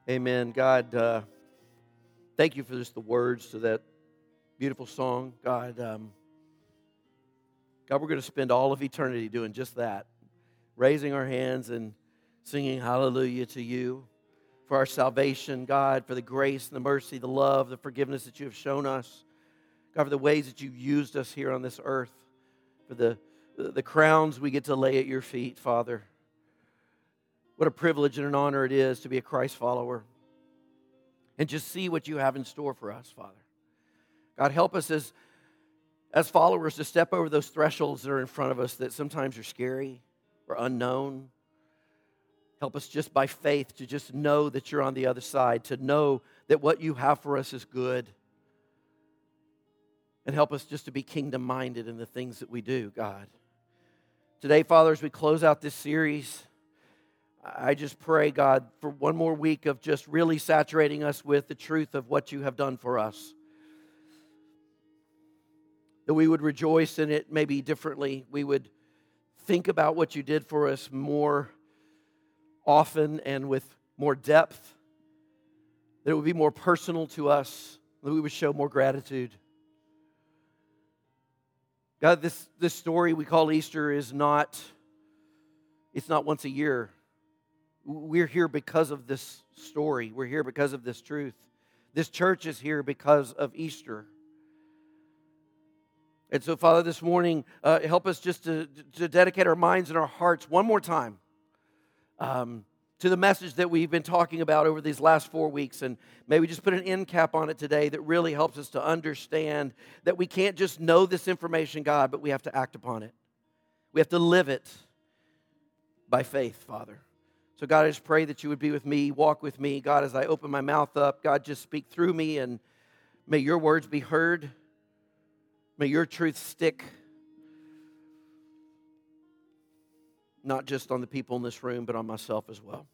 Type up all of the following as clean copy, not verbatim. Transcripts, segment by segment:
Amen. God, thank you for just the words to that beautiful song. God, we're going to spend all of eternity doing just that, raising our hands and singing hallelujah to you for our salvation, God, for the grace and the mercy, the love, the forgiveness that you have shown us. God, for the ways that you used us here on this earth, for the crowns we get to lay at your feet, Father. What a privilege and an honor it is to be a Christ follower and just see what you have in store for us, Father. God, help us as followers to step over those thresholds that are in front of us that sometimes are scary or unknown. Help us just by faith to just know that you're on the other side, to know that what you have for us is good. And help us just to be kingdom-minded in the things that we do, God. Today, Father, as we close out this series, I just pray, God, for one more week of just really saturating us with the truth of what you have done for us. That we would rejoice in it maybe differently. We would think about what you did for us more often and with more depth. That it would be more personal to us. That we would show more gratitude. God, this story we call Easter it's not once a year. We're here because of this story. We're here because of this truth. This church is here because of Easter. And so, Father, this morning, help us just to dedicate our minds and our hearts one more time to the message that we've been talking about over these last 4 weeks. And maybe just put an end cap on it today that really helps us to understand that we can't just know this information, God, but we have to act upon it. We have to live it by faith, Father. So, God, I just pray that you would be with me, walk with me. God, as I open my mouth up, God, just speak through me, and may your words be heard. May your truth stick, not just on the people in this room, but on myself as well.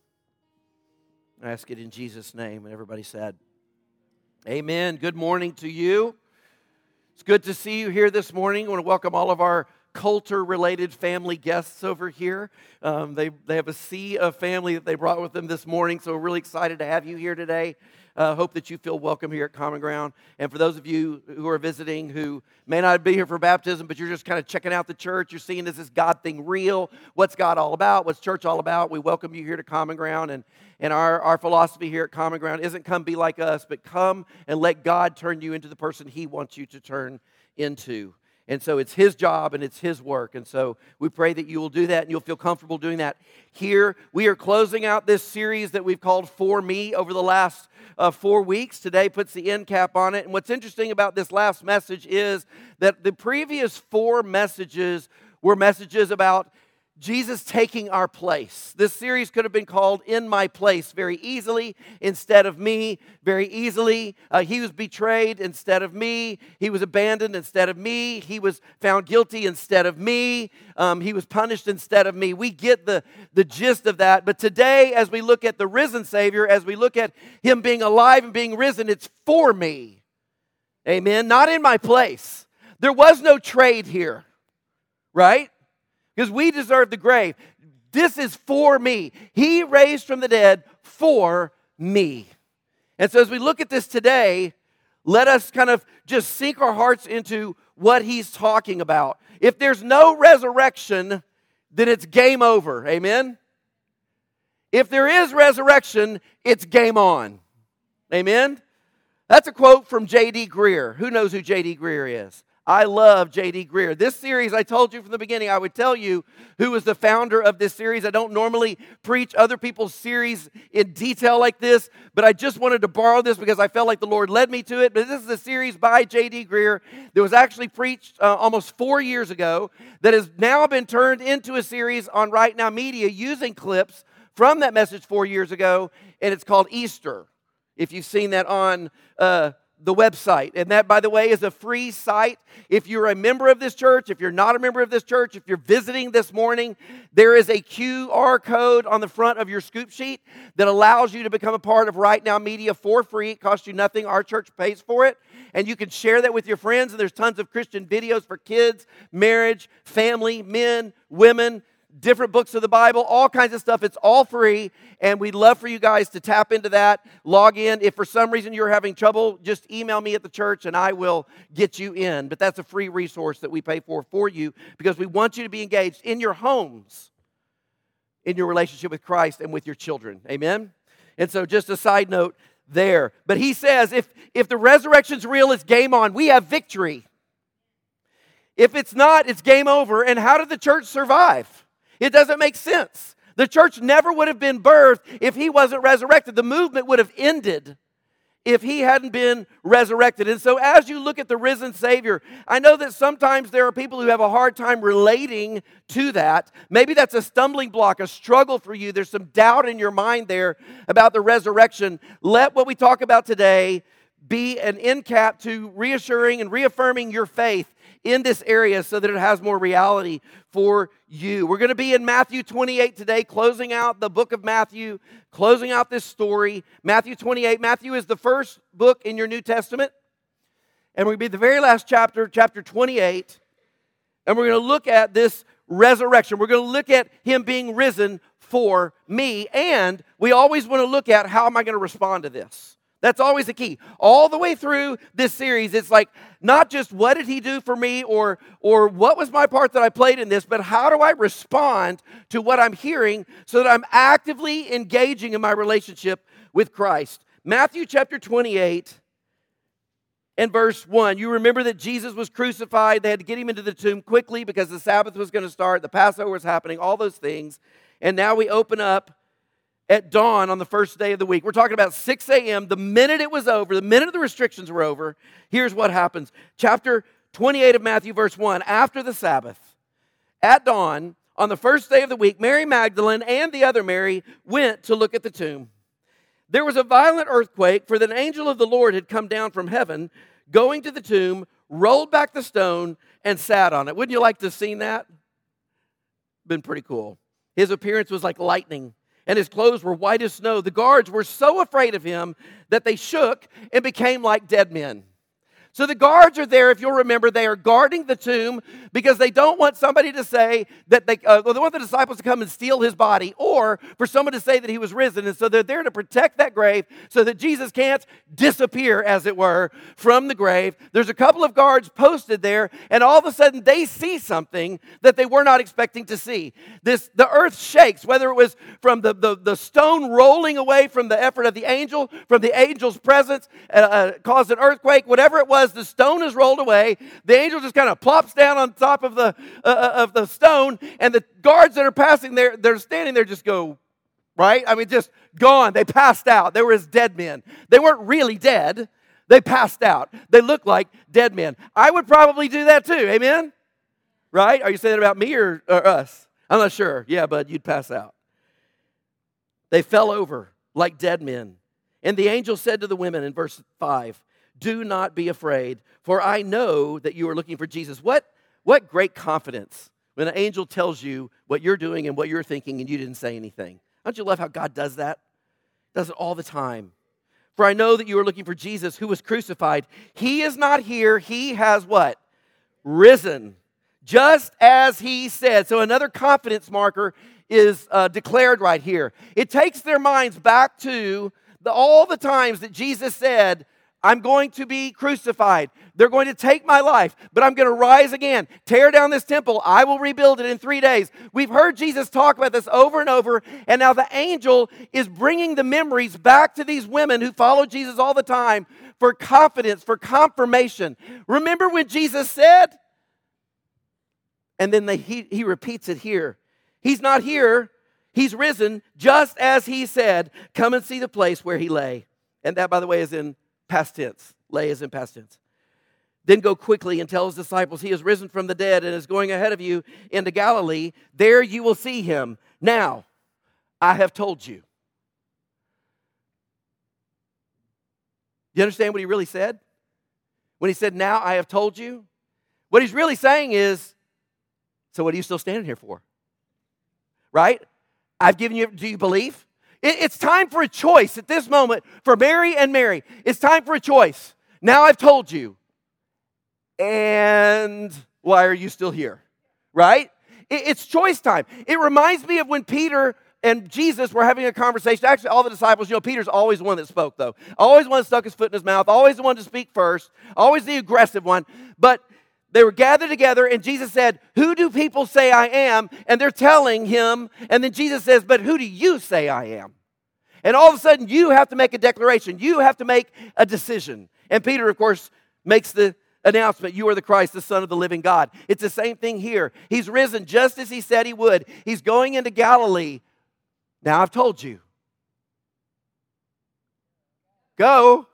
I ask it in Jesus' name, and everybody said, amen. Good morning to you. It's good to see you here this morning. I want to welcome all of our Coulter-related family guests over here. They have a sea of family that they brought with them this morning, so we're really excited to have you here today. Hope that you feel welcome here at Common Ground. And for those of you who are visiting who may not be here for baptism, but you're just kind of checking out the church, you're seeing is this God thing real? What's God all about? What's church all about? We welcome you here to Common Ground. And our philosophy here at Common Ground isn't come be like us, but come and let God turn you into the person He wants you to turn into. And so it's His job and it's His work. And so we pray that you will do that and you'll feel comfortable doing that. Here, we are closing out this series that we've called For Me over the last 4 weeks. Today puts the end cap on it. And what's interesting about this last message is that the previous 4 messages were messages about Jesus taking our place. This series could have been called In My Place very easily instead of me very easily. He was betrayed instead of me. He was abandoned instead of me. He was found guilty instead of me. He was punished instead of me. We get the gist of that. But today, as we look at the risen Savior, as we look at Him being alive and being risen, it's for me. Amen. Not in my place. There was no trade here, right? Because we deserve the grave. This is for me. He raised from the dead for me. And so as we look at this today, let us kind of just sink our hearts into what He's talking about. If there's no resurrection, then it's game over. Amen? If there is resurrection, it's game on. Amen? That's a quote from J.D. Greear. Who knows who J.D. Greear is? I love J.D. Greear. This series, I told you from the beginning, I would tell you who was the founder of this series. I don't normally preach other people's series in detail like this, but I just wanted to borrow this because I felt like the Lord led me to it. But this is a series by J.D. Greear that was actually preached almost 4 years ago that has now been turned into a series on Right Now Media using clips from that message 4 years ago, and it's called Easter, if you've seen that on the website. And that, by the way, is a free site. If you're a member of this church, if you're not a member of this church, if you're visiting this morning, there is a QR code on the front of your scoop sheet that allows you to become a part of Right Now Media for free. It costs you nothing. Our church pays for it. And you can share that with your friends. And there's tons of Christian videos for kids, marriage, family, men, women, different books of the Bible, all kinds of stuff. It's all free, and we'd love for you guys to tap into that, log in. If for some reason you're having trouble, just email me at the church, and I will get you in. But that's a free resource that we pay for you, because we want you to be engaged in your homes, in your relationship with Christ and with your children. Amen? And so just a side note there. But he says, if the resurrection's real, it's game on. We have victory. If it's not, it's game over. And how did the church survive? It doesn't make sense. The church never would have been birthed if he wasn't resurrected. The movement would have ended if he hadn't been resurrected. And so as you look at the risen Savior, I know that sometimes there are people who have a hard time relating to that. Maybe that's a stumbling block, a struggle for you. There's some doubt in your mind there about the resurrection. Let what we talk about today be an end cap to reassuring and reaffirming your faith in this area so that it has more reality for you. We're going to be in Matthew 28 today, closing out the book of Matthew, closing out this story. Matthew 28. Matthew is the first book in your New Testament. And we're going to be the very last chapter, chapter 28. And we're going to look at this resurrection. We're going to look at him being risen for me. And we always want to look at how am I going to respond to this. That's always the key. All the way through this series, it's like not just what did he do for me or what was my part that I played in this, but how do I respond to what I'm hearing so that I'm actively engaging in my relationship with Christ. Matthew chapter 28 and verse 1. You remember that Jesus was crucified. They had to get him into the tomb quickly because the Sabbath was going to start. The Passover was happening, all those things. And now we open up at dawn on the first day of the week. We're talking about 6 a.m. The minute it was over, the minute the restrictions were over, here's what happens. Chapter 28 of Matthew, verse 1. After the Sabbath, at dawn, on the first day of the week, Mary Magdalene and the other Mary went to look at the tomb. There was a violent earthquake, for the angel of the Lord had come down from heaven, going to the tomb, rolled back the stone, and sat on it. Wouldn't you like to have seen that? Been pretty cool. His appearance was like lightning, and his clothes were white as snow. The guards were so afraid of him that they shook and became like dead men. So the guards are there, if you'll remember, they are guarding the tomb because they don't want somebody to say that they want the disciples to come and steal his body, or for someone to say that he was risen. And so they're there to protect that grave so that Jesus can't disappear, as it were, from the grave. There's a couple of guards posted there, and all of a sudden they see something that they were not expecting to see. The earth shakes, whether it was from the stone rolling away from the effort of the angel, from the angel's presence, caused an earthquake, whatever it was. The stone is rolled away. The angel just kind of plops down on top of the stone, and the guards that are passing there, they're standing there, just go, right? I mean, just gone. They passed out. They were as dead men. They weren't really dead. They passed out. They looked like dead men. I would probably do that too. Amen? Right? Are you saying that about me or us? I'm not sure. Yeah, bud, you'd pass out. They fell over like dead men. And the angel said to the women in verse 5, "Do not be afraid, for I know that you are looking for Jesus." What great confidence when an angel tells you what you're doing and what you're thinking and you didn't say anything. Don't you love how God does that? Does it all the time. "For I know that you are looking for Jesus who was crucified. He is not here. He has" what? "Risen, just as he said." So another confidence marker is declared right here. It takes their minds back to all the times that Jesus said, "I'm going to be crucified. They're going to take my life, but I'm going to rise again. Tear down this temple. I will rebuild it in 3 days." We've heard Jesus talk about this over and over, and now the angel is bringing the memories back to these women who follow Jesus all the time for confidence, for confirmation. Remember when Jesus said? And then he repeats it here. He's not here. He's risen, just as he said. Come and see the place where he lay. And that, by the way, is in past tense. Lay is in past tense. "Then go quickly and tell his disciples he is risen from the dead and is going ahead of you into Galilee. There you will see him. Now, I have told you." Do you understand what he really said? When he said, "Now I have told you," what he's really saying is, so what are you still standing here for? Right? I've given you, do you believe? It's time for a choice at this moment for Mary and Mary. It's time for a choice. Now I've told you. And why are you still here? Right? It's choice time. It reminds me of when Peter and Jesus were having a conversation. Actually, all the disciples, Peter's always the one that spoke, though. Always the one that stuck his foot in his mouth. Always the one to speak first. Always the aggressive one. But they were gathered together, and Jesus said, "Who do people say I am?" And they're telling him. And then Jesus says, "But who do you say I am?" And all of a sudden, you have to make a declaration. You have to make a decision. And Peter, of course, makes the announcement, "You are the Christ, the Son of the living God." It's the same thing here. He's risen just as he said he would. He's going into Galilee. Now I've told you. Go.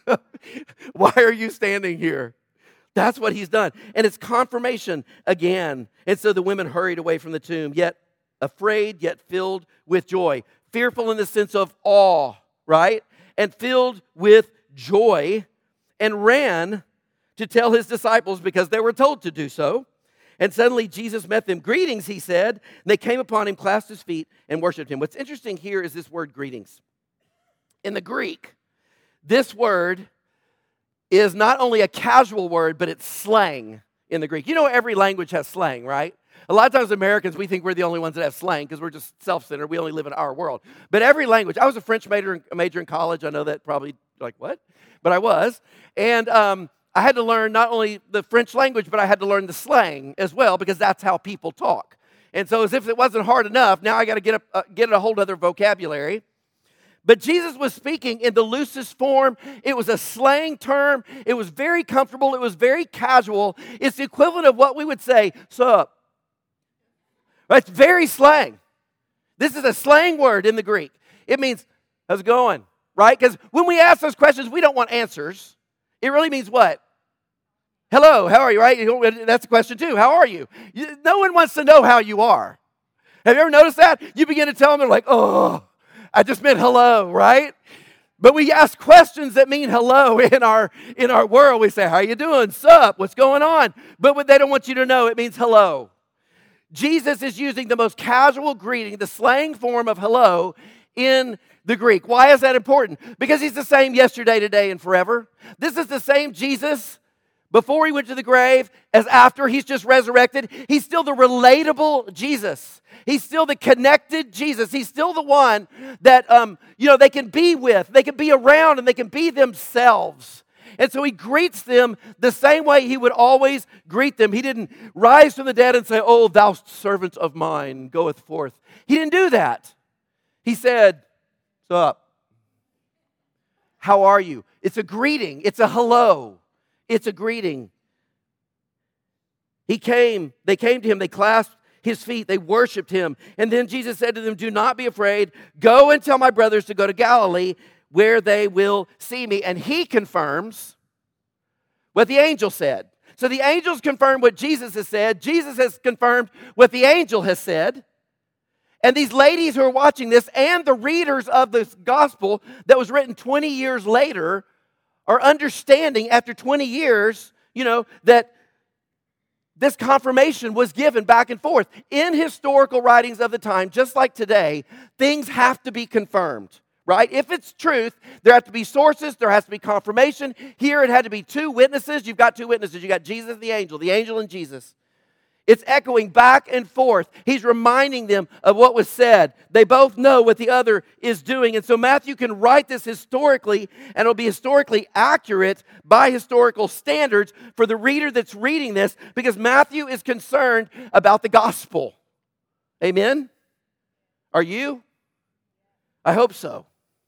Why are you standing here? That's what he's done. And it's confirmation again. And so the women hurried away from the tomb, yet afraid, yet filled with joy. Fearful in the sense of awe, right? And filled with joy, and ran to tell his disciples because they were told to do so. And suddenly Jesus met them. "Greetings," he said. And they came upon him, clasped his feet, and worshiped him. What's interesting here is this word greetings. In the Greek, this word is not only a casual word, but it's slang in the Greek. Every language has slang, right? A lot of times Americans, we think we're the only ones that have slang because we're just self-centered. We only live in our world. But every language, I was a French major in college. I know that probably, like, what? But I was. And I had to learn not only the French language, but I had to learn the slang as well because that's how people talk. And so as if it wasn't hard enough, now I got to get a whole other vocabulary. But Jesus was speaking in the loosest form. It was a slang term. It was very comfortable. It was very casual. It's the equivalent of what we would say, "Sup." It's very slang. This is a slang word in the Greek. It means, "How's it going?" Right? Because when we ask those questions, we don't want answers. It really means what? "Hello, how are you?" Right? That's a question too. How are you? No one wants to know how you are. Have you ever noticed that? You begin to tell them, they're like, "Oh, I just meant hello," right? But we ask questions that mean hello in our world. We say, "How you doing? Sup? What's going on?" But what they don't want you to know, it means hello. Jesus is using the most casual greeting, the slang form of hello in the Greek. Why is that important? Because he's the same yesterday, today, and forever. This is the same Jesus before he went to the grave as after he's just resurrected. He's still the relatable Jesus. He's still the connected Jesus. He's still the one that they can be with, they can be around, and they can be themselves. And so he greets them the same way he would always greet them. He didn't rise from the dead and say, "Oh, thou servant of mine, goeth forth." He didn't do that. He said, "What's up? How are you?" It's a greeting. It's a hello. It's a greeting. They came to him, they clasped his feet, they worshiped him. And then Jesus said to them, "Do not be afraid. Go and tell my brothers to go to Galilee, where they will see me." And he confirms what the angel said. So the angels confirmed what Jesus has said. Jesus has confirmed what the angel has said. And these ladies who are watching this and the readers of this gospel that was written 20 years later are understanding after 20 years, that this confirmation was given back and forth. In historical writings of the time, just like today, things have to be confirmed, right? If it's truth, there have to be sources, there has to be confirmation. Here it had to be two witnesses. You've got two witnesses. You've got Jesus and the angel and Jesus. It's echoing back and forth. He's reminding them of what was said. They both know what the other is doing. And so Matthew can write this historically, and it'll be historically accurate by historical standards for the reader that's reading this, because Matthew is concerned about the gospel. Amen? Are you? I hope so.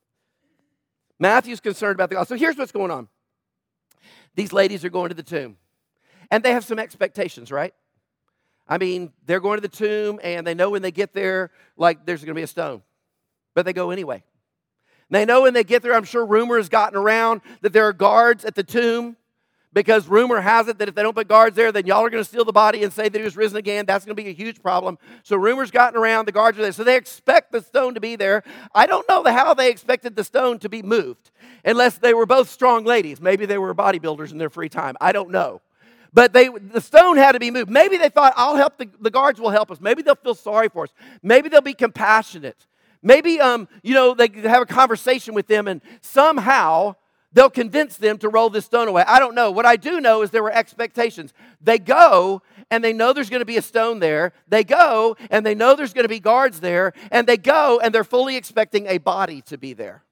Matthew's concerned about the gospel. So here's what's going on. These ladies are going to the tomb, and they have some expectations, right? I mean, they're going to the tomb, and they know when they get there, like, there's going to be a stone. But they go anyway. They know when they get there, I'm sure rumor has gotten around that there are guards at the tomb, because rumor has it that if they don't put guards there, then y'all are going to steal the body and say that he was risen again. That's going to be a huge problem. So rumor's gotten around, the guards are there. So they expect the stone to be there. I don't know how they expected the stone to be moved, unless they were both strong ladies. Maybe they were bodybuilders in their free time. I don't know. But the stone had to be moved. Maybe they thought, I'll help, the guards will help us. Maybe they'll feel sorry for us. Maybe they'll be compassionate. Maybe, they have a conversation with them, and somehow they'll convince them to roll this stone away. I don't know. What I do know is there were expectations. They go, and they know there's going to be a stone there. They go and they know there's going to be guards there. And they go and they're fully expecting a body to be there.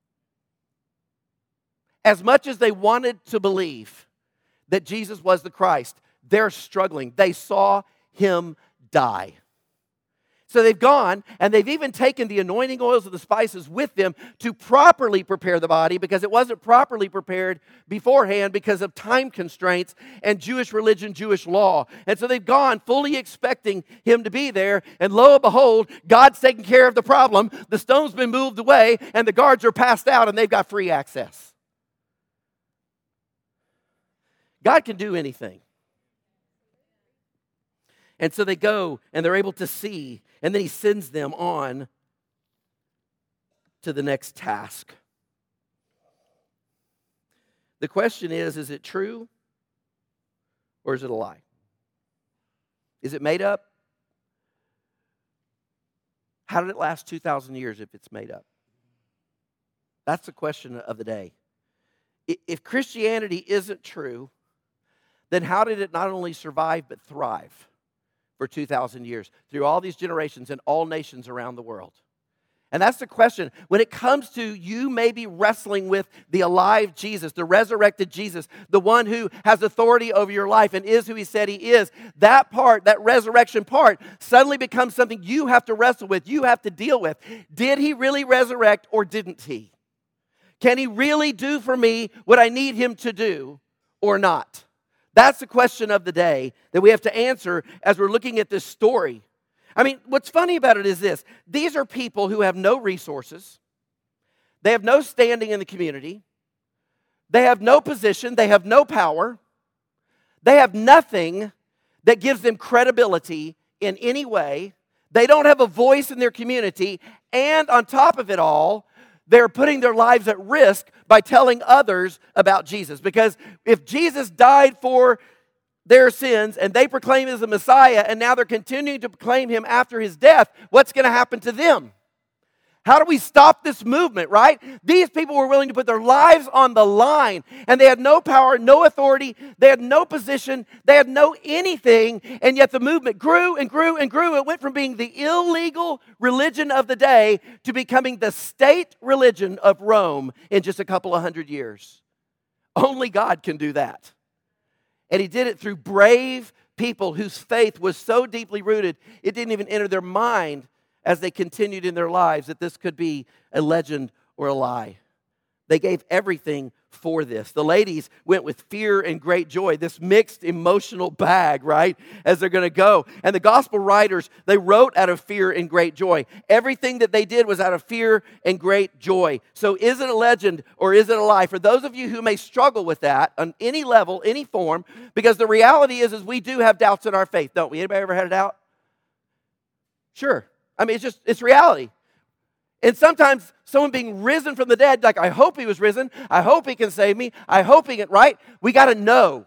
As much as they wanted to believe that Jesus was the Christ, they're struggling. They saw him die. So they've gone, and they've even taken the anointing oils and the spices with them to properly prepare the body, because it wasn't properly prepared beforehand because of time constraints and Jewish religion, Jewish law. And so they've gone fully expecting him to be there, and lo and behold, God's taking care of the problem. The stone's been moved away, and the guards are passed out, and they've got free access. God can do anything. And so they go, and they're able to see, and then he sends them on to the next task. The question is it true or is it a lie? Is it made up? How did it last 2,000 years if it's made up? That's the question of the day. If Christianity isn't true, then how did it not only survive but thrive for 2,000 years through all these generations and all nations around the world? And that's the question. When it comes to you maybe wrestling with the alive Jesus, the resurrected Jesus, the one who has authority over your life and is who he said he is, that part, that resurrection part, suddenly becomes something you have to wrestle with, you have to deal with. Did he really resurrect or didn't he? Can he really do for me what I need him to do or not? That's the question of the day that we have to answer as we're looking at this story. I mean, what's funny about it is this. These are people who have no resources. They have no standing in the community. They have no position. They have no power. They have nothing that gives them credibility in any way. They don't have a voice in their community. And on top of it all, they're putting their lives at risk by telling others about Jesus. Because if Jesus died for their sins and they proclaim him as the Messiah and now they're continuing to proclaim him after his death, what's going to happen to them? How do we stop this movement, right? These people were willing to put their lives on the line, and they had no power, no authority, they had no position, they had no anything, and yet the movement grew and grew and grew. It went from being the illegal religion of the day to becoming the state religion of Rome in just a couple of 100 years. Only God can do that. And he did it through brave people whose faith was so deeply rooted, it didn't even enter their mind as they continued in their lives that this could be a legend or a lie. They gave everything for this. The ladies went with fear and great joy, this mixed emotional bag, right, as they're going to go. And the gospel writers, they wrote out of fear and great joy. Everything that they did was out of fear and great joy. So is it a legend or is it a lie? For those of you who may struggle with that on any level, any form, because the reality is we do have doubts in our faith, don't we? Anybody ever had a doubt? Sure. I mean, it's reality. And sometimes someone being risen from the dead, like, I hope he was risen. I hope he can save me. I hope he can, right? We got to know.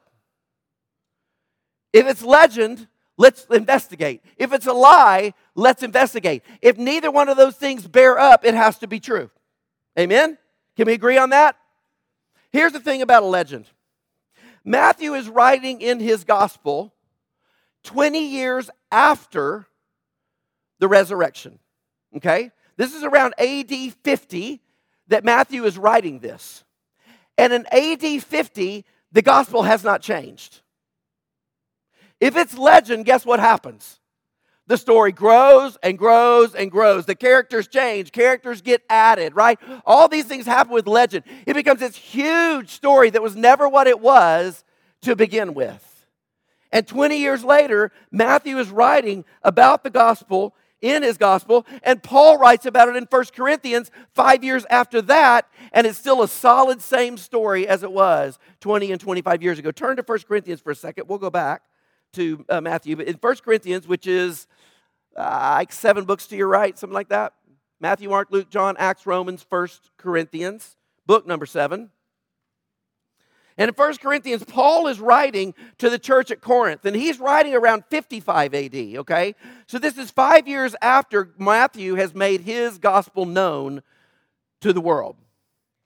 If it's legend, let's investigate. If it's a lie, let's investigate. If neither one of those things bear up, it has to be true. Amen? Can we agree on that? Here's the thing about a legend. Matthew is writing in his gospel 20 years after the resurrection. Okay? This is around AD 50 that Matthew is writing this. And in AD 50, the gospel has not changed. If it's legend, guess what happens? The story grows and grows and grows. The characters change. Characters get added, right? All these things happen with legend. It becomes this huge story that was never what it was to begin with. And 20 years later, Matthew is writing about the gospel in his gospel, and Paul writes about it in 1 Corinthians 5 years after that, and it's still a solid same story as it was 20 and 25 years ago. Turn to 1 Corinthians for a second. We'll go back to Matthew. But in 1 Corinthians, which is like 7 books to your right, something like that. Matthew, Mark, Luke, John, Acts, Romans, 1 Corinthians, book number 7. And in 1 Corinthians, Paul is writing to the church at Corinth, and he's writing around 55 AD, okay? So this is 5 years after Matthew has made his gospel known to the world.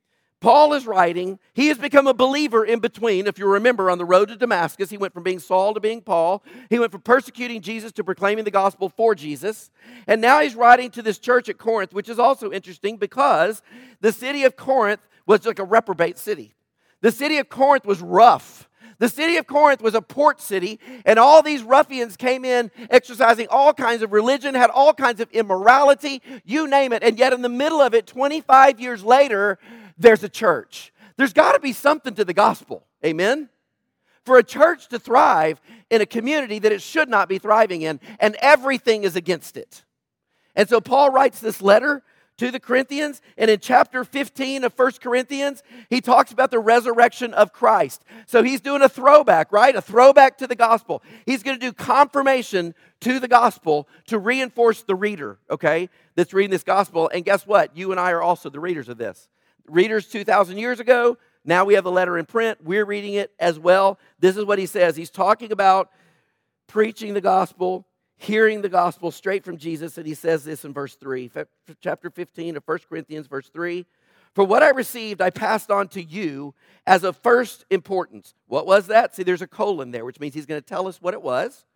Paul is writing. He has become a believer in between. If you remember, on the road to Damascus, he went from being Saul to being Paul. He went from persecuting Jesus to proclaiming the gospel for Jesus. And now he's writing to this church at Corinth, which is also interesting because the city of Corinth was like a reprobate city. The city of Corinth was rough. The city of Corinth was a port city, and all these ruffians came in exercising all kinds of religion, had all kinds of immorality, you name it. And yet in the middle of it, 25 years later, there's a church. There's got to be something to the gospel. Amen? For a church to thrive in a community that it should not be thriving in, and everything is against it. And so Paul writes this letter to the Corinthians, and in chapter 15 of 1 Corinthians, he talks about the resurrection of Christ. So he's doing a throwback, right? A throwback to the gospel. He's going to do confirmation to the gospel to reinforce the reader, okay, that's reading this gospel. And guess what? You and I are also the readers of this. Readers 2,000 years ago, now we have the letter in print. We're reading it as well. This is what he says. He's talking about preaching the gospel, hearing the gospel straight from Jesus, and he says this in verse 3, chapter 15 of 1 Corinthians, verse 3. For what I received, I passed on to you as of first importance. What was that? See, there's a colon there, which means he's going to tell us what it was.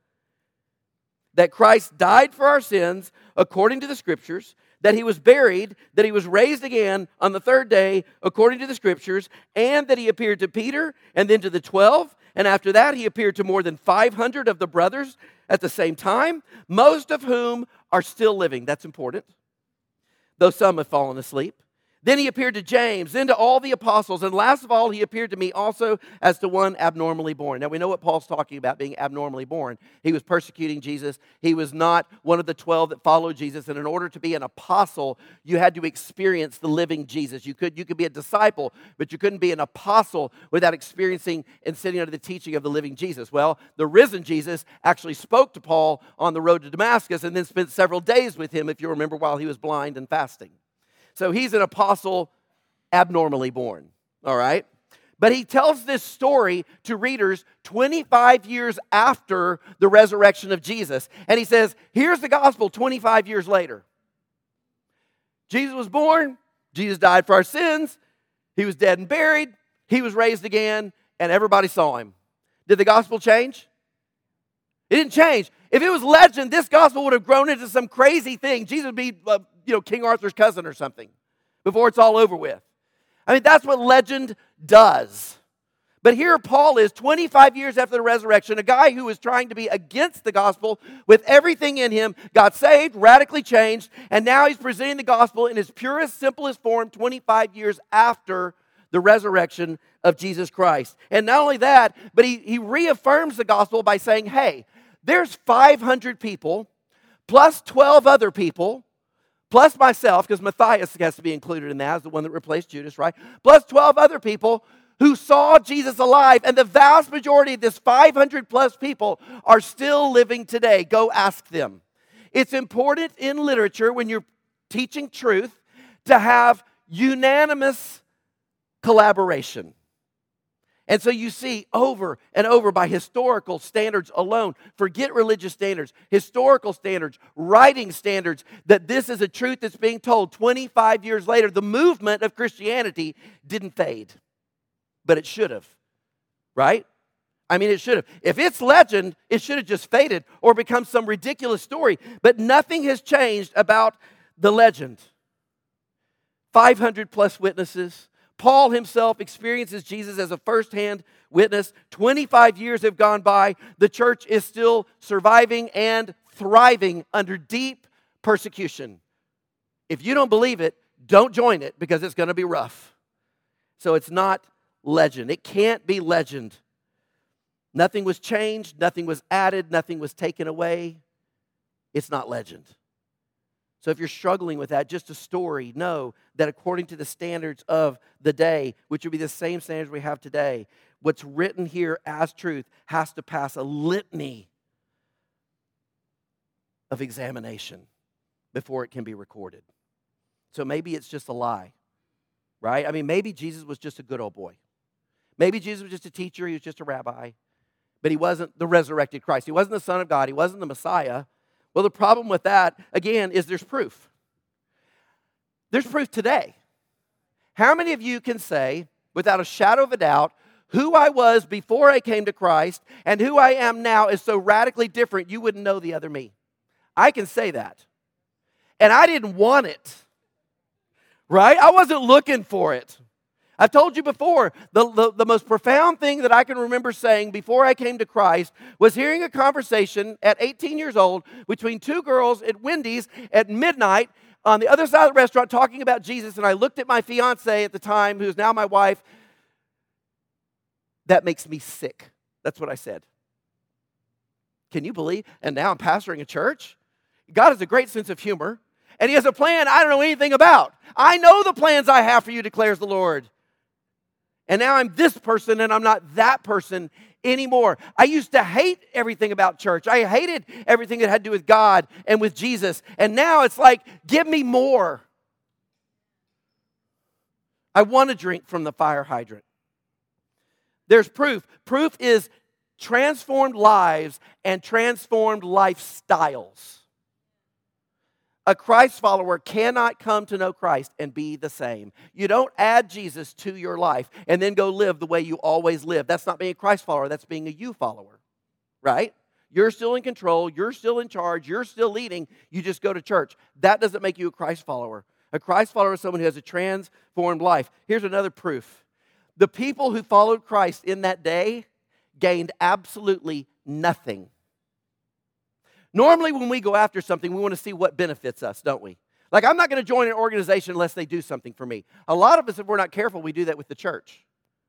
That Christ died for our sins according to the Scriptures, that he was buried, that he was raised again on the third day according to the Scriptures, and that he appeared to Peter and then to the 12. And after that, he appeared to more than 500 of the brothers at the same time, most of whom are still living. That's important, though some have fallen asleep. Then he appeared to James, then to all the apostles, and last of all, he appeared to me also as to one abnormally born. Now, we know what Paul's talking about, being abnormally born. He was persecuting Jesus. He was not one of the 12 that followed Jesus, and in order to be an apostle, you had to experience the living Jesus. You could be a disciple, but you couldn't be an apostle without experiencing and sitting under the teaching of the living Jesus. Well, the risen Jesus actually spoke to Paul on the road to Damascus and then spent several days with him, if you remember, while he was blind and fasting. So he's an apostle abnormally born, all right? But he tells this story to readers 25 years after the resurrection of Jesus. And he says, here's the gospel 25 years later. Jesus was born. Jesus died for our sins. He was dead and buried. He was raised again, and everybody saw him. Did the gospel change? It didn't change. If it was legend, this gospel would have grown into some crazy thing. Jesus would be, King Arthur's cousin or something before it's all over with. I mean, that's what legend does. But here Paul is, 25 years after the resurrection, a guy who was trying to be against the gospel with everything in him, got saved, radically changed, and now he's presenting the gospel in its purest, simplest form 25 years after the resurrection of Jesus Christ. And not only that, but he reaffirms the gospel by saying, hey, there's 500 people, plus 12 other people, plus myself, because Matthias has to be included in that as the one that replaced Judas, right? Plus 12 other people who saw Jesus alive, and the vast majority of this 500 plus people are still living today. Go ask them. It's important in literature when you're teaching truth to have unanimous collaboration. And so you see over and over by historical standards alone, forget religious standards, historical standards, writing standards, that this is a truth that's being told 25 years later. The movement of Christianity didn't fade, but it should have, right? I mean, it should have. If it's legend, it should have just faded or become some ridiculous story. But nothing has changed about the legend. 500 plus witnesses. Paul himself experiences Jesus as a firsthand witness. 25 years have gone by. The church is still surviving and thriving under deep persecution. If you don't believe it, don't join it because it's going to be rough. So it's not legend. It can't be legend. Nothing was changed. Nothing was added. Nothing was taken away. It's not legend. So if you're struggling with that, just a story, know that according to the standards of the day, which would be the same standards we have today, what's written here as truth has to pass a litany of examination before it can be recorded. So maybe it's just a lie, right? I mean, maybe Jesus was just a good old boy. Maybe Jesus was just a teacher, he was just a rabbi, but he wasn't the resurrected Christ. He wasn't the Son of God, he wasn't the Messiah. Well, the problem with that, again, is there's proof. There's proof today. How many of you can say, without a shadow of a doubt, who I was before I came to Christ and who I am now is so radically different you wouldn't know the other me? I can say that. And I didn't want it, right? I wasn't looking for it. I've told you before, the most profound thing that I can remember saying before I came to Christ was hearing a conversation at 18 years old between two girls at Wendy's at midnight on the other side of the restaurant talking about Jesus. And I looked at my fiance at the time, who's now my wife. That makes me sick. That's what I said. Can you believe? And now I'm pastoring a church. God has a great sense of humor. And He has a plan I don't know anything about. I know the plans I have for you, declares the Lord. And now I'm this person and I'm not that person anymore. I used to hate everything about church. I hated everything that had to do with God and with Jesus. And now it's like, give me more. I want to drink from the fire hydrant. There's proof. Proof is transformed lives and transformed lifestyles. A Christ follower cannot come to know Christ and be the same. You don't add Jesus to your life and then go live the way you always live. That's not being a Christ follower. That's being a you follower, right? You're still in control. You're still in charge. You're still leading. You just go to church. That doesn't make you a Christ follower. A Christ follower is someone who has a transformed life. Here's another proof. The people who followed Christ in that day gained absolutely nothing. Normally, when we go after something, we want to see what benefits us, don't we? Like, I'm not going to join an organization unless they do something for me. A lot of us, if we're not careful, we do that with the church.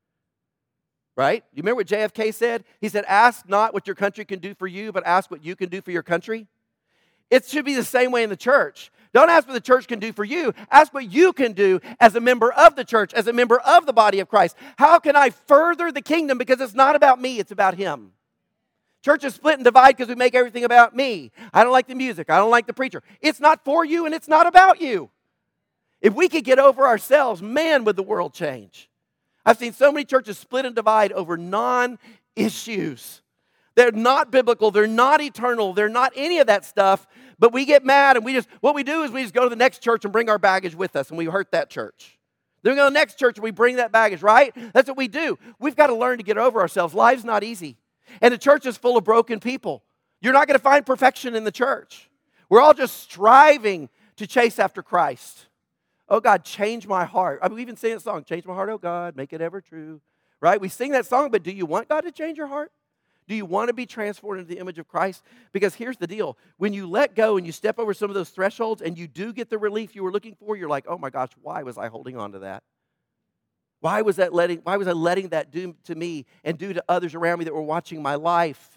Right? You remember what JFK said? He said, ask not what your country can do for you, but ask what you can do for your country. It should be the same way in the church. Don't ask what the church can do for you. Ask what you can do as a member of the church, as a member of the body of Christ. How can I further the kingdom? Because it's not about me, it's about Him. Churches split and divide because we make everything about me. I don't like the music. I don't like the preacher. It's not for you and it's not about you. If we could get over ourselves, man, would the world change. I've seen so many churches split and divide over non-issues. They're not biblical. They're not eternal. They're not any of that stuff. But we get mad and what we do is we just go to the next church and bring our baggage with us and we hurt that church. Then we go to the next church and we bring that baggage, right? That's what we do. We've got to learn to get over ourselves. Life's not easy. And the church is full of broken people. You're not going to find perfection in the church. We're all just striving to chase after Christ. Oh, God, change my heart. I mean, we even sing that song, change my heart, oh, God, make it ever true. Right? We sing that song, but do you want God to change your heart? Do you want to be transformed into the image of Christ? Because here's the deal. When you let go and you step over some of those thresholds and you do get the relief you were looking for, you're like, oh, my gosh, why was I holding on to that? Why was I letting that do to me and do to others around me that were watching my life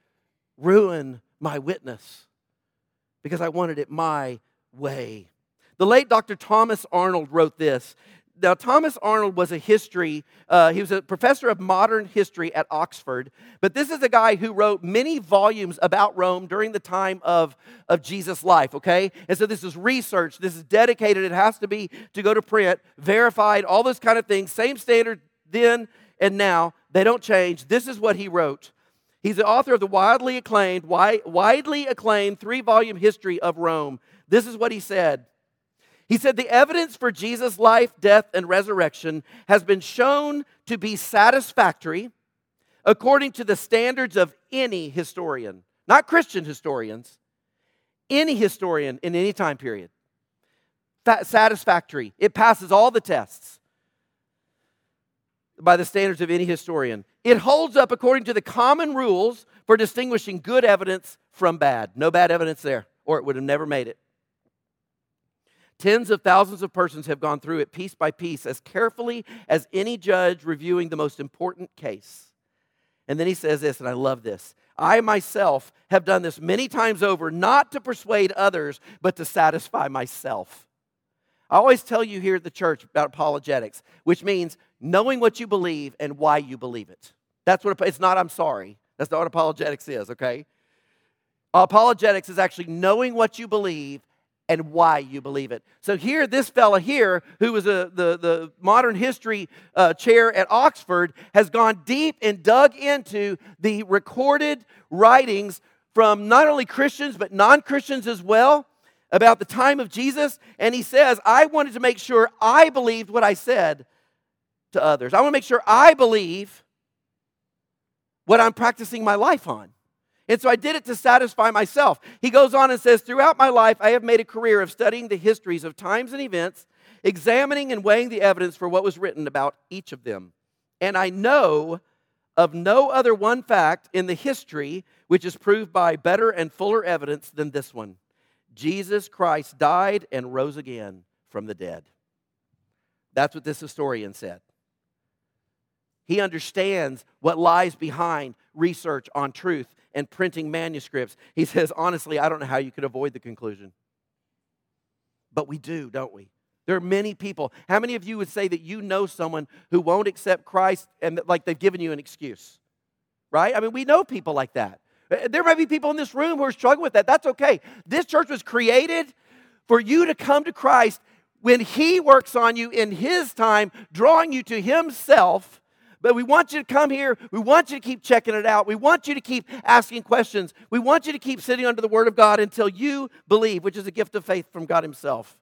ruin my witness? Because I wanted it my way. The late Dr. Thomas Arnold wrote this. Now, Thomas Arnold was he was a professor of modern history at Oxford, but this is a guy who wrote many volumes about Rome during the time of Jesus' life, okay? And so this is research, this is dedicated, it has to be to go to print, verified, all those kind of things, same standard then and now, they don't change. This is what he wrote. He's the author of the widely acclaimed 3-volume history of Rome. This is what he said. He said, the evidence for Jesus' life, death, and resurrection has been shown to be satisfactory according to the standards of any historian, not Christian historians, any historian in any time period. Satisfactory. It passes all the tests by the standards of any historian. It holds up according to the common rules for distinguishing good evidence from bad. No bad evidence there, or it would have never made it. Tens of thousands of persons have gone through it piece by piece as carefully as any judge reviewing the most important case. And then he says this, and I love this. I myself have done this many times over, not to persuade others, but to satisfy myself. I always tell you here at the church about apologetics, which means knowing what you believe and why you believe it. That's what it's not, I'm sorry. That's not what apologetics is, okay? Apologetics is actually knowing what you believe and why you believe it. So here, this fella here, who was the modern history chair at Oxford, has gone deep and dug into the recorded writings from not only Christians, but non-Christians as well, about the time of Jesus, and he says, I wanted to make sure I believed what I said to others. I want to make sure I believe what I'm practicing my life on. And so I did it to satisfy myself. He goes on and says, throughout my life, I have made a career of studying the histories of times and events, examining and weighing the evidence for what was written about each of them. And I know of no other one fact in the history which is proved by better and fuller evidence than this one. Jesus Christ died and rose again from the dead. That's what this historian said. He understands what lies behind research on truth and printing manuscripts. He says, honestly, I don't know how you could avoid the conclusion. But we do, don't we? There are many people. How many of you would say that you know someone who won't accept Christ and like they've given you an excuse? Right? I mean, we know people like that. There might be people in this room who are struggling with that. That's okay. This church was created for you to come to Christ when He works on you in His time, drawing you to Himself. But we want you to come here. We want you to keep checking it out. We want you to keep asking questions. We want you to keep sitting under the Word of God until you believe, which is a gift of faith from God Himself.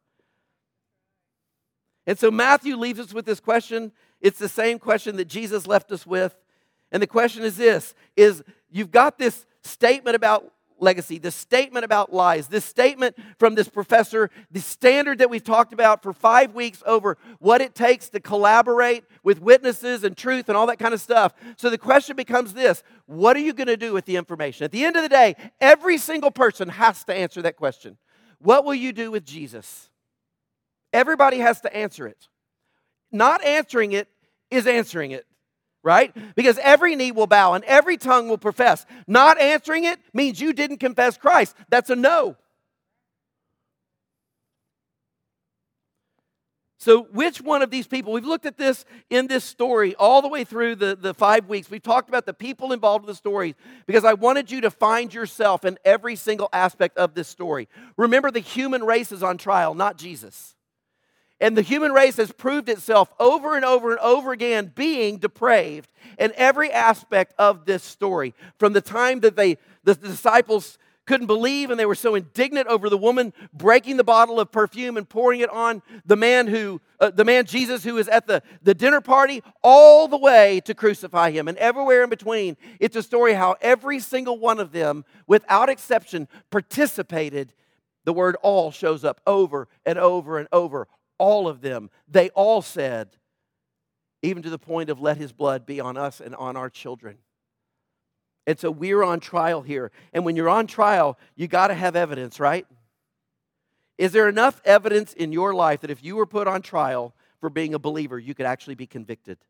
And so Matthew leaves us with this question. It's the same question that Jesus left us with. And the question is this, is you've got this statement about legacy, this statement about lies, this statement from this professor, the standard that we've talked about for 5 weeks over what it takes to collaborate with witnesses and truth and all that kind of stuff. So the question becomes this, what are you going to do with the information? At the end of the day, every single person has to answer that question. What will you do with Jesus? Everybody has to answer it. Not answering it is answering it. Right? Because every knee will bow and every tongue will profess. Not answering it means you didn't confess Christ. That's a no. So which one of these people, we've looked at this in this story all the way through the 5 weeks. We've talked about the people involved in the story because I wanted you to find yourself in every single aspect of this story. Remember, the human race is on trial, not Jesus. And the human race has proved itself over and over and over again being depraved in every aspect of this story. From the time that the disciples couldn't believe and they were so indignant over the woman breaking the bottle of perfume and pouring it on the man Jesus who was at the dinner party, all the way to crucify him. And everywhere in between, it's a story how every single one of them, without exception, participated. The word all shows up over and over and over. All of them, they all said, even to the point of let His blood be on us and on our children. And so we're on trial here. And when you're on trial, you got to have evidence, right? Is there enough evidence in your life that if you were put on trial for being a believer, you could actually be convicted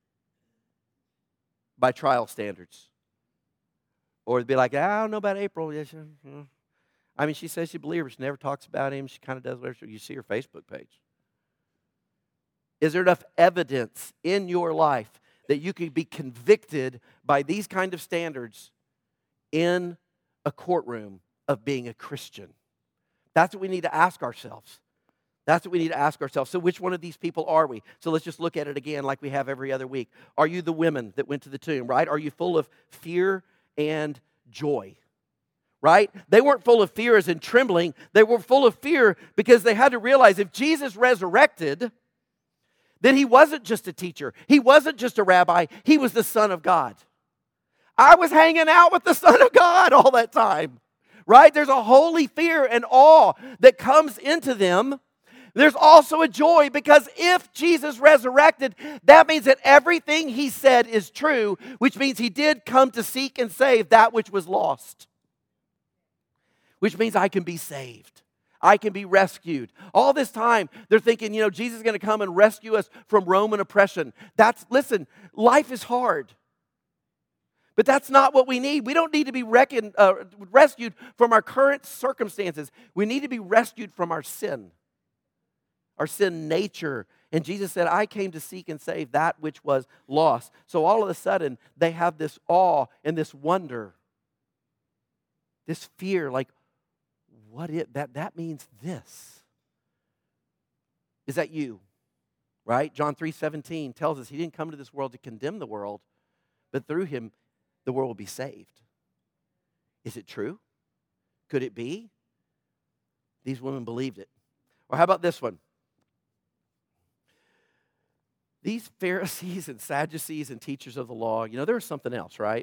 by trial standards? Or it'd be like, I don't know about April. Yes, I mean, she says she's a believer. She never talks about him. She kind of does whatever. You see her Facebook page. Is there enough evidence in your life that you could be convicted by these kind of standards in a courtroom of being a Christian? That's what we need to ask ourselves. That's what we need to ask ourselves. So which one of these people are we? So let's just look at it again like we have every other week. Are you the women that went to the tomb, right? Are you full of fear and joy? Right? They weren't full of fear as in trembling. They were full of fear because they had to realize if Jesus resurrected, then He wasn't just a teacher. He wasn't just a rabbi. He was the Son of God. I was hanging out with the Son of God all that time. Right? There's a holy fear and awe that comes into them. There's also a joy because if Jesus resurrected, that means that everything He said is true, which means He did come to seek and save that which was lost. Which means I can be saved. I can be rescued. All this time, they're thinking, Jesus is going to come and rescue us from Roman oppression. Listen, life is hard. But that's not what we need. We don't need to be rescued from our current circumstances. We need to be rescued from our sin nature. And Jesus said, I came to seek and save that which was lost. So all of a sudden, they have this awe and this wonder, this fear, like, that means this. Is that you? Right? John 3:17 tells us He didn't come to this world to condemn the world, but through Him, the world will be saved. Is it true? Could it be? These women believed it. Or how about this one? These Pharisees and Sadducees and teachers of the law, there was something else, right?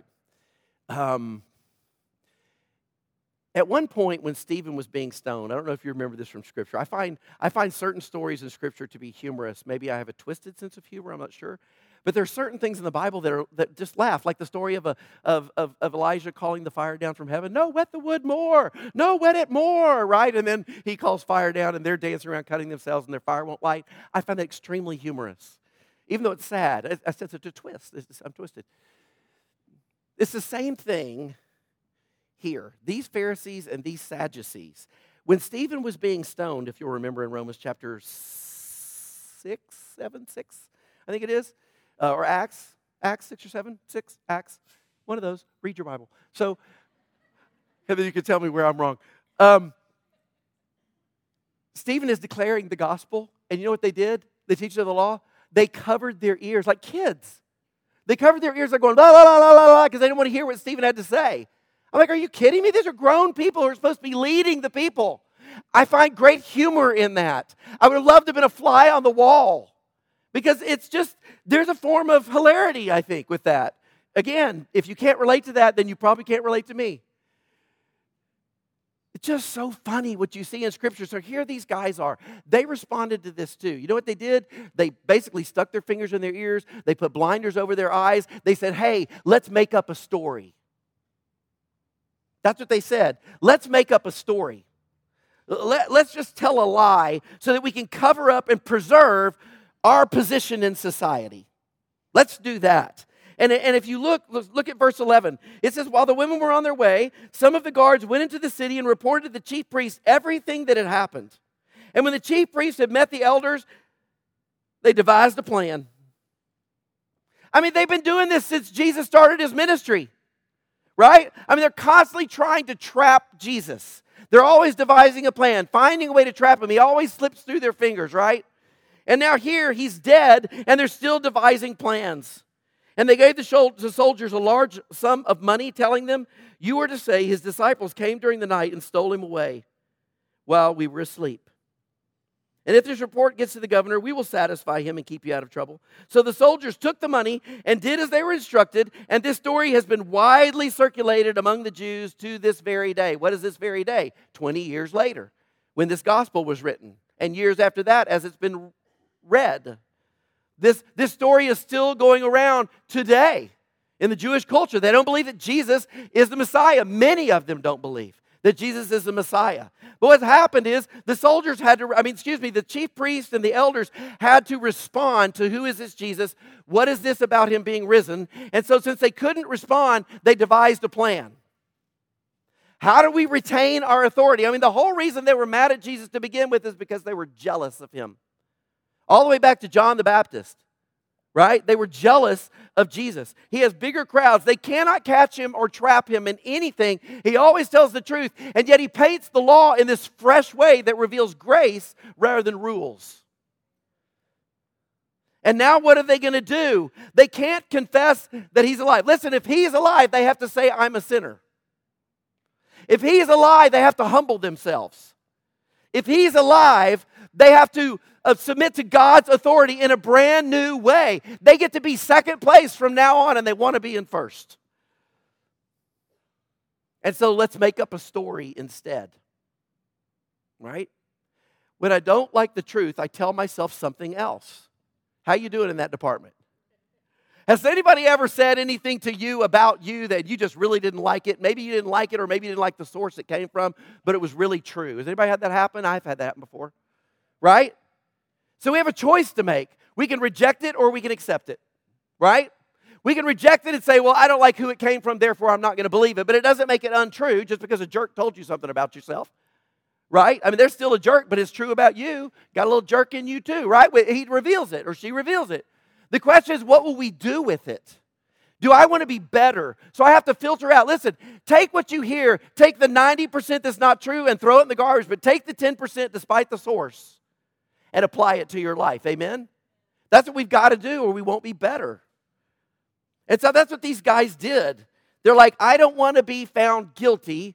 At one point when Stephen was being stoned, I don't know if you remember this from Scripture. I find certain stories in Scripture to be humorous. Maybe I have a twisted sense of humor, I'm not sure. But there are certain things in the Bible that just laugh, like the story of Elijah calling the fire down from heaven. No, wet the wood more. No, wet it more, right? And then he calls fire down, and they're dancing around, cutting themselves, and their fire won't light. I find that extremely humorous, even though it's sad. I sense it's a twist. I'm twisted. It's the same thing here. These Pharisees and these Sadducees. When Stephen was being stoned, if you'll remember in Romans chapter 6, I think it is, or Acts 6 or 7, 6, Acts, one of those. Read your Bible. So, and then you can tell me where I'm wrong. Stephen is declaring the gospel, and you know what they did? The teachers of the law? They covered their ears like kids. They covered their ears. They're going, la, la, la, la, la, la, because they didn't want to hear what Stephen had to say. I'm like, are you kidding me? These are grown people who are supposed to be leading the people. I find great humor in that. I would have loved to have been a fly on the wall. Because it's just, there's a form of hilarity, I think, with that. Again, if you can't relate to that, then you probably can't relate to me. It's just so funny what you see in Scripture. So here these guys are. They responded to this too. You know what they did? They basically stuck their fingers in their ears. They put blinders over their eyes. They said, hey, let's make up a story. That's what they said. Let's make up a story. Let's just tell a lie so that we can cover up and preserve our position in society. Let's do that. And if you look at verse 11. It says, while the women were on their way, some of the guards went into the city and reported to the chief priests everything that had happened. And when the chief priests had met the elders, they devised a plan. I mean, they've been doing this since Jesus started his ministry, right? I mean, they're constantly trying to trap Jesus. They're always devising a plan, finding a way to trap him. He always slips through their fingers, right? And now here, he's dead, and they're still devising plans. And they gave the soldiers a large sum of money, telling them, you are to say his disciples came during the night and stole him away while we were asleep. And if this report gets to the governor, we will satisfy him and keep you out of trouble. So the soldiers took the money and did as they were instructed, and this story has been widely circulated among the Jews to this very day. What is this very day? 20 years later, when this gospel was written, and years after that as it's been read. This story is still going around today in the Jewish culture. They don't believe that Jesus is the Messiah. Many of them don't believe that Jesus is the Messiah. But what's happened is the soldiers the chief priests and the elders had to respond to who is this Jesus? What is this about him being risen? And so since they couldn't respond, they devised a plan. How do we retain our authority? I mean, the whole reason they were mad at Jesus to begin with is because they were jealous of him. All the way back to John the Baptist, right? They were jealous of Jesus. He has bigger crowds. They cannot catch him or trap him in anything. He always tells the truth, and yet he paints the law in this fresh way that reveals grace rather than rules. And now what are they going to do? They can't confess that he's alive. Listen, if he is alive, they have to say, I'm a sinner. If he is alive, they have to humble themselves. If he's alive, they have to submit to God's authority in a brand new way. They get to be second place from now on, and they want to be in first. And so let's make up a story instead. Right? When I don't like the truth, I tell myself something else. How you doing in that department? Has anybody ever said anything to you about you that you just really didn't like it? Maybe you didn't like it, or maybe you didn't like the source it came from, but it was really true. Has anybody had that happen? I've had that happen before. Right? So we have a choice to make. We can reject it or we can accept it. Right? We can reject it and say, well, I don't like who it came from, therefore I'm not going to believe it. But it doesn't make it untrue just because a jerk told you something about yourself. Right? I mean, they're still a jerk, but it's true about you. Got a little jerk in you too, right? He reveals it or she reveals it. The question is, what will we do with it? Do I want to be better? So I have to filter out. Listen, take what you hear. Take the 90% that's not true and throw it in the garbage. But take the 10% despite the source and apply it to your life. Amen? That's what we've got to do or we won't be better. And so that's what these guys did. They're like, I don't want to be found guilty,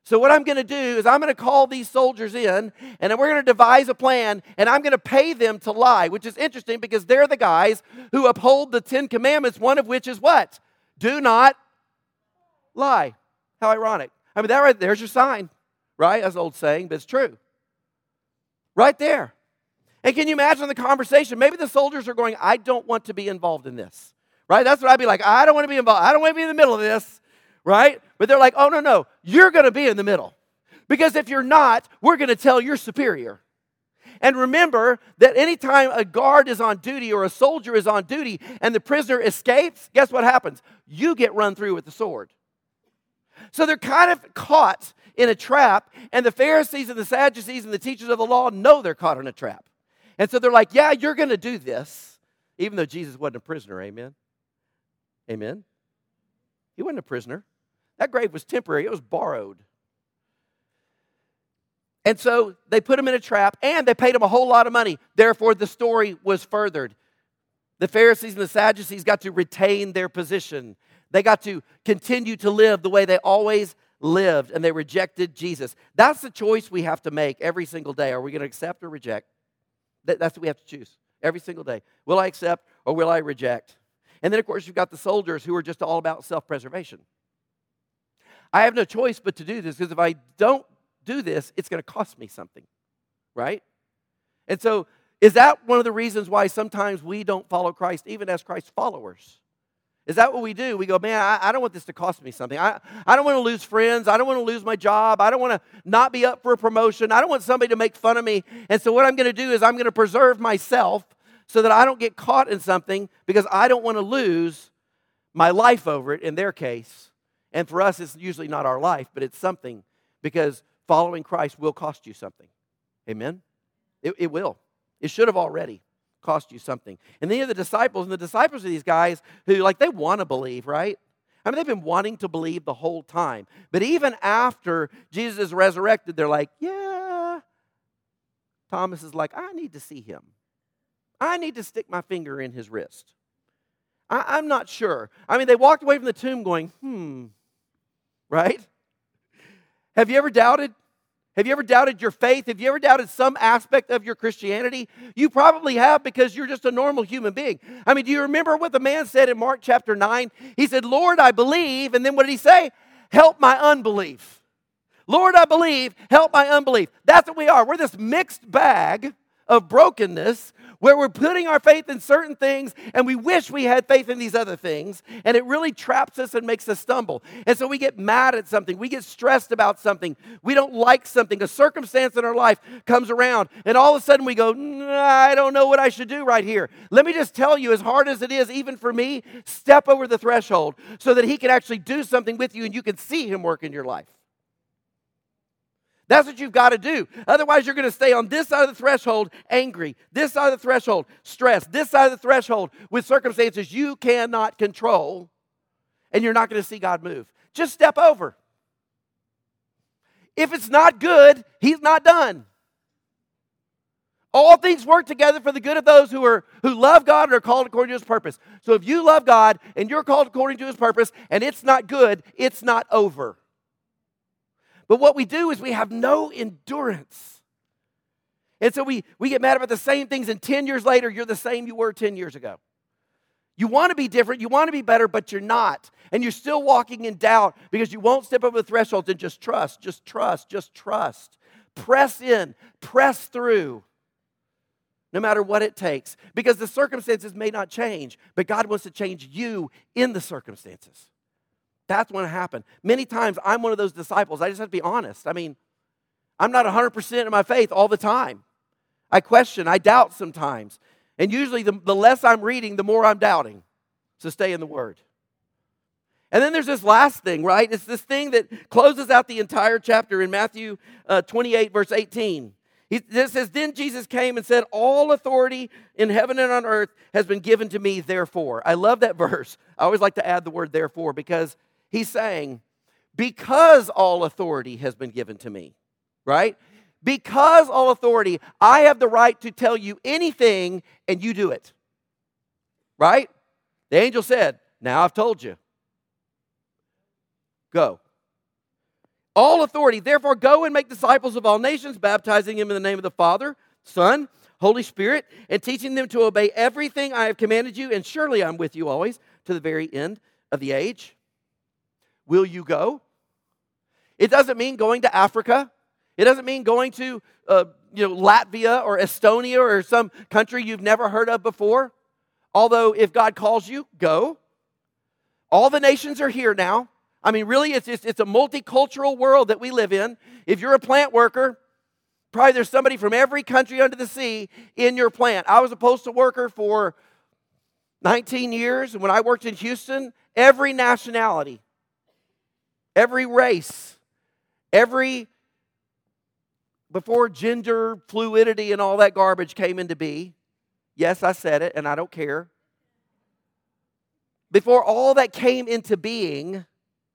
So what I'm going to do is I'm going to call these soldiers in, and then we're going to devise a plan, and I'm going to pay them to lie, which is interesting because they're the guys who uphold the 10 commandments, one of which is what? Do not lie. How ironic. I mean, that right there's your sign, right? That's an old saying, but it's true. Right there. And can you imagine the conversation? Maybe the soldiers are going, I don't want to be involved in this, right? That's what I'd be like. I don't want to be involved. I don't want to be in the middle of this, right? But they're like, oh, no, you're going to be in the middle. Because if you're not, we're going to tell your superior. And remember that anytime a guard is on duty or a soldier is on duty and the prisoner escapes, guess what happens? You get run through with the sword. So they're kind of caught in a trap, and the Pharisees and the Sadducees and the teachers of the law know they're caught in a trap. And so they're like, yeah, you're going to do this, even though Jesus wasn't a prisoner, amen? Amen? He wasn't a prisoner. That grave was temporary. It was borrowed. And so they put him in a trap, and they paid him a whole lot of money. Therefore, the story was furthered. The Pharisees and the Sadducees got to retain their position. They got to continue to live the way they always lived, and they rejected Jesus. That's the choice we have to make every single day. Are we going to accept or reject? That's what we have to choose every single day. Will I accept or will I reject? And then, of course, you've got the soldiers who are just all about self-preservation. I have no choice but to do this, because if I don't do this, it's going to cost me something, right? And so is that one of the reasons why sometimes we don't follow Christ, even as Christ's followers? Is that what we do? We go, man, I don't want this to cost me something. I don't want to lose friends. I don't want to lose my job. I don't want to not be up for a promotion. I don't want somebody to make fun of me. And so what I'm going to do is I'm going to preserve myself so that I don't get caught in something, because I don't want to lose my life over it in their case. And for us, it's usually not our life, but it's something, because following Christ will cost you something. Amen? It will. It should have already cost you something. And then you have the disciples, and the disciples are these guys who, like, they want to believe, right? I mean, they've been wanting to believe the whole time. But even after Jesus is resurrected, they're like, yeah. Thomas is like, I need to see him. I need to stick my finger in his wrist. I'm not sure. I mean, they walked away from the tomb going, right? Have you ever doubted? Have you ever doubted your faith? Have you ever doubted some aspect of your Christianity? You probably have, because you're just a normal human being. I mean, do you remember what the man said in Mark chapter 9? He said, Lord, I believe. And then what did he say? Help my unbelief. Lord, I believe. Help my unbelief. That's what we are. We're this mixed bag of brokenness where we're putting our faith in certain things and we wish we had faith in these other things, and it really traps us and makes us stumble. And so we get mad at something. We get stressed about something. We don't like something. A circumstance in our life comes around, and all of a sudden we go, I don't know what I should do right here. Let me just tell you, as hard as it is, even for me, step over the threshold so that he can actually do something with you and you can see him work in your life. That's what you've got to do. Otherwise, you're going to stay on this side of the threshold angry, this side of the threshold stressed, this side of the threshold with circumstances you cannot control, and you're not going to see God move. Just step over. If it's not good, he's not done. All things work together for the good of those who love God and are called according to his purpose. So if you love God and you're called according to his purpose and it's not good, it's not over. But what we do is we have no endurance. And so we get mad about the same things, and 10 years later, you're the same you were 10 years ago. You want to be different, you want to be better, but you're not. And you're still walking in doubt because you won't step over the thresholds and just trust, just trust, just trust. Press in, press through, no matter what it takes. Because the circumstances may not change, but God wants to change you in the circumstances. That's when it happened. Many times, I'm one of those disciples. I just have to be honest. I mean, I'm not 100% in my faith all the time. I question, I doubt sometimes. And usually, the less I'm reading, the more I'm doubting. So stay in the Word. And then there's this last thing, right? It's this thing that closes out the entire chapter in Matthew 28, verse 18. It says, then Jesus came and said, all authority in heaven and on earth has been given to me, therefore. I love that verse. I always like to add the word therefore, because he's saying, because all authority has been given to me, right? Because all authority, I have the right to tell you anything and you do it, right? The angel said, now I've told you. Go. All authority. Therefore, go and make disciples of all nations, baptizing them in the name of the Father, Son, Holy Spirit, and teaching them to obey everything I have commanded you. And surely I'm with you always to the very end of the age. Will you go? It doesn't mean going to Africa. It doesn't mean going to Latvia or Estonia or some country you've never heard of before. Although if God calls you, go. All the nations are here now. I mean, really, it's a multicultural world that we live in. If you're a plant worker, probably there's somebody from every country under the sea in your plant. I was a postal worker for 19 years, and when I worked in Houston, every nationality, every race, before gender fluidity and all that garbage came into being, yes, I said it, and I don't care. Before all that came into being,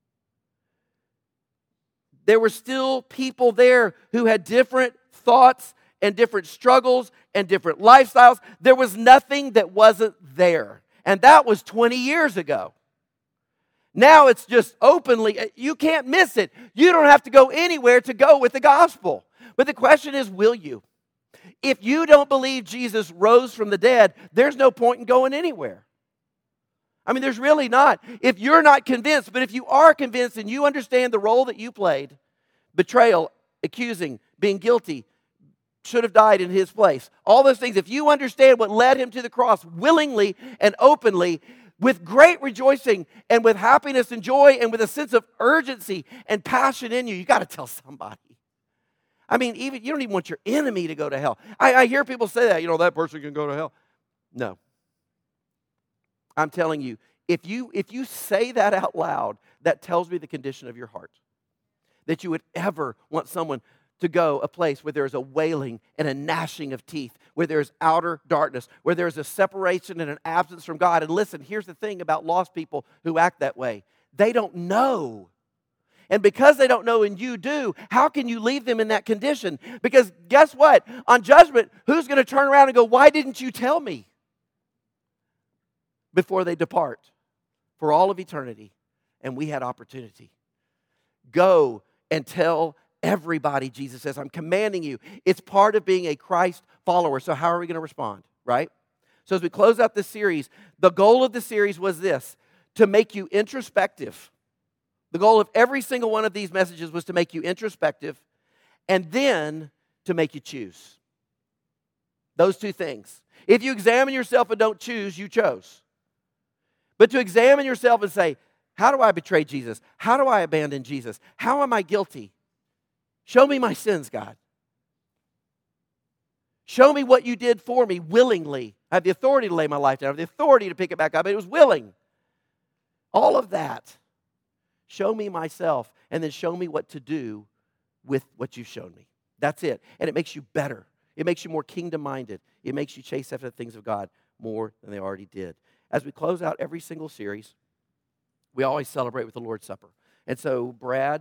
there were still people there who had different thoughts and different struggles and different lifestyles. There was nothing that wasn't there. And that was 20 years ago. Now it's just openly, you can't miss it. You don't have to go anywhere to go with the gospel. But the question is, will you? If you don't believe Jesus rose from the dead, there's no point in going anywhere. I mean, there's really not. If you're not convinced, but if you are convinced and you understand the role that you played, betrayal, accusing, being guilty, should have died in his place, all those things, if you understand what led him to the cross willingly and openly, with great rejoicing and with happiness and joy and with a sense of urgency and passion in you, you got to tell somebody. I mean, even you don't even want your enemy to go to hell. I hear people say that, that person can go to hell. No. I'm telling you, if you say that out loud, that tells me the condition of your heart. That you would ever want someone to go a place where there is a wailing and a gnashing of teeth, where there is outer darkness, where there is a separation and an absence from God. And listen, here's the thing about lost people who act that way. They don't know. And because they don't know and you do, how can you leave them in that condition? Because guess what? On judgment, who's going to turn around and go, why didn't you tell me? Before they depart for all of eternity, and we had opportunity. Go and tell everybody, Jesus says, I'm commanding you. It's part of being a Christ follower. So how are we going to respond, right? So as we close out this series, the goal of the series was this, to make you introspective. The goal of every single one of these messages was to make you introspective and then to make you choose. Those two things. If you examine yourself and don't choose, you chose. But to examine yourself and say, how do I betray Jesus? How do I abandon Jesus? How am I guilty? Show me my sins, God. Show me what you did for me willingly. I have the authority to lay my life down. I have the authority to pick it back up. It was willing. All of that. Show me myself, and then show me what to do with what you've shown me. That's it. And it makes you better. It makes you more kingdom-minded. It makes you chase after the things of God more than they already did. As we close out every single series, we always celebrate with the Lord's Supper. And so Brad,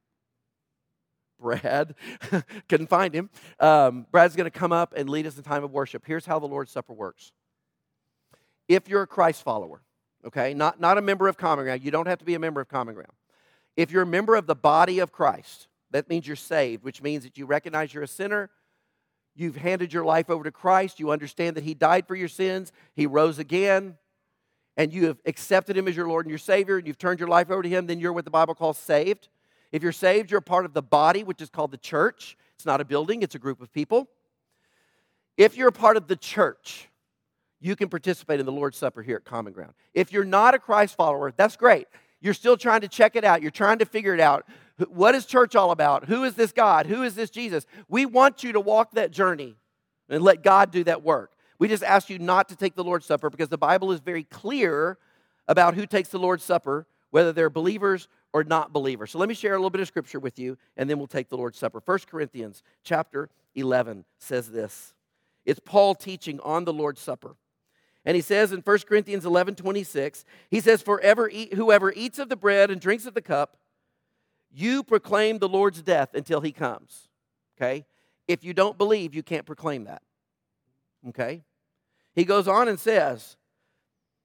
couldn't find him. Brad's going to come up and lead us in time of worship. Here's how the Lord's Supper works. If you're a Christ follower, okay, not a member of Common Ground, you don't have to be a member of Common Ground. If you're a member of the body of Christ, that means you're saved, which means that you recognize you're a sinner. You've handed your life over to Christ. You understand that He died for your sins. He rose again. And you have accepted Him as your Lord and your Savior, and you've turned your life over to Him, then you're what the Bible calls saved. If you're saved, you're a part of the body, which is called the church. It's not a building, it's a group of people. If you're a part of the church, you can participate in the Lord's Supper here at Common Ground. If you're not a Christ follower, that's great. You're still trying to check it out. You're trying to figure it out. What is church all about? Who is this God? Who is this Jesus? We want you to walk that journey and let God do that work. We just ask you not to take the Lord's Supper because the Bible is very clear about who takes the Lord's Supper, whether they're believers or not believers. So let me share a little bit of scripture with you, and then we'll take the Lord's Supper. 1 Corinthians chapter 11 says this. It's Paul teaching on the Lord's Supper. And he says in 1 Corinthians 11:26, he says, whoever eats of the bread and drinks of the cup, you proclaim the Lord's death until He comes. Okay? If you don't believe, you can't proclaim that. Okay? He goes on and says,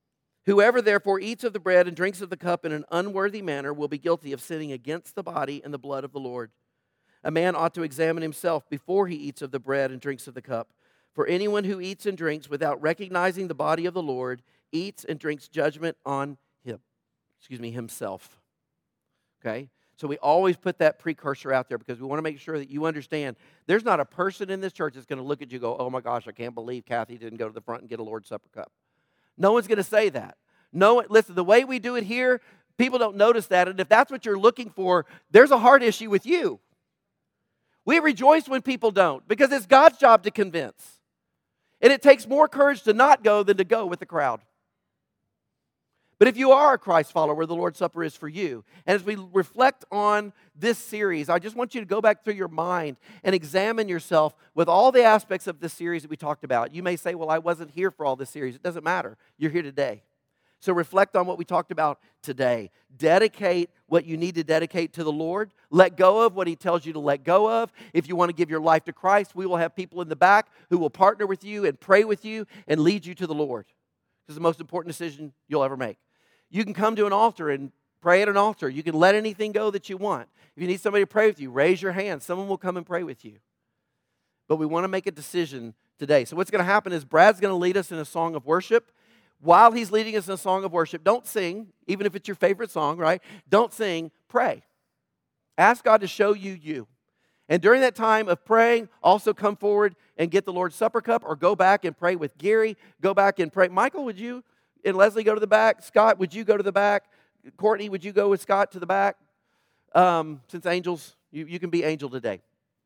Whoever therefore eats of the bread and drinks of the cup in an unworthy manner will be guilty of sinning against the body and the blood of the Lord. A man ought to examine himself before he eats of the bread and drinks of the cup. For anyone who eats and drinks without recognizing the body of the Lord eats and drinks judgment on himself. Okay? So we always put that precursor out there because we want to make sure that you understand there's not a person in this church that's going to look at you and go, oh my gosh, I can't believe Kathy didn't go to the front and get a Lord's Supper cup. No one's going to say that. No, listen, the way we do it here, people don't notice that. And if that's what you're looking for, there's a heart issue with you. We rejoice when people don't because it's God's job to convince. And it takes more courage to not go than to go with the crowd. But if you are a Christ follower, the Lord's Supper is for you. And as we reflect on this series, I just want you to go back through your mind and examine yourself with all the aspects of this series that we talked about. You may say, well, I wasn't here for all this series. It doesn't matter. You're here today. So reflect on what we talked about today. Dedicate what you need to dedicate to the Lord. Let go of what He tells you to let go of. If you want to give your life to Christ, we will have people in the back who will partner with you and pray with you and lead you to the Lord. This is the most important decision you'll ever make. You can come to an altar and pray at an altar. You can let anything go that you want. If you need somebody to pray with you, raise your hand. Someone will come and pray with you. But we want to make a decision today. So what's going to happen is Brad's going to lead us in a song of worship. While he's leading us in a song of worship, don't sing, even if it's your favorite song, right? Don't sing, pray. Ask God to show you you. And during that time of praying, also come forward and get the Lord's Supper cup or go back and pray with Gary. Go back and pray. Michael, would you and Leslie go to the back? Scott, would you go to the back? Courtney, would you go with Scott to the back? Since angels, you can be angel today.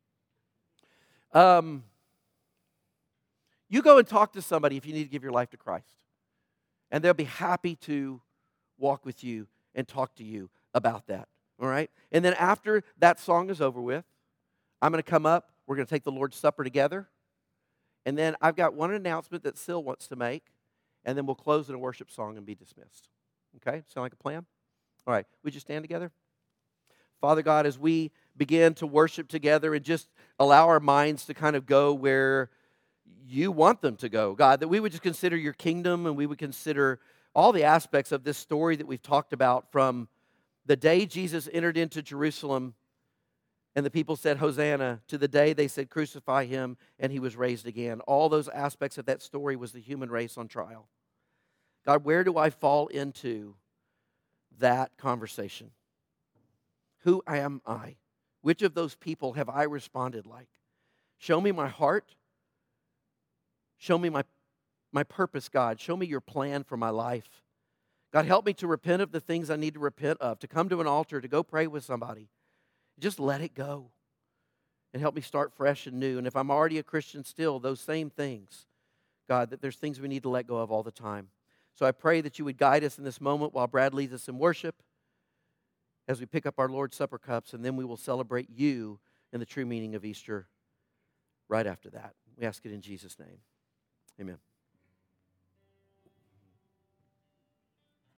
You go and talk to somebody if you need to give your life to Christ. And they'll be happy to walk with you and talk to you about that. All right? And then after that song is over with, I'm going to come up. We're going to take the Lord's Supper together. And then I've got one announcement that Sil wants to make. And then we'll close in a worship song and be dismissed. Okay? Sound like a plan? All right. Would you stand together? Father God, as we begin to worship together and just allow our minds to kind of go where you want them to go, God, that we would just consider your kingdom and we would consider all the aspects of this story that we've talked about from the day Jesus entered into Jerusalem and the people said, Hosanna, to the day they said, crucify him, and he was raised again. All those aspects of that story was the human race on trial. God, where do I fall into that conversation? Who am I? Which of those people have I responded like? Show me my heart. Show me my purpose, God. Show me your plan for my life. God, help me to repent of the things I need to repent of, to come to an altar, to go pray with somebody. Just let it go and help me start fresh and new. And if I'm already a Christian still, those same things, God, that there's things we need to let go of all the time. So I pray that you would guide us in this moment while Brad leads us in worship as we pick up our Lord's Supper cups, and then we will celebrate you in the true meaning of Easter right after that. We ask it in Jesus' name. Amen.